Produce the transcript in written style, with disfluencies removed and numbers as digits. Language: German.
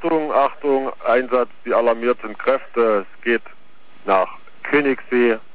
Achtung, Achtung, Einsatz, die alarmierten Kräfte. Es geht nach Königssee.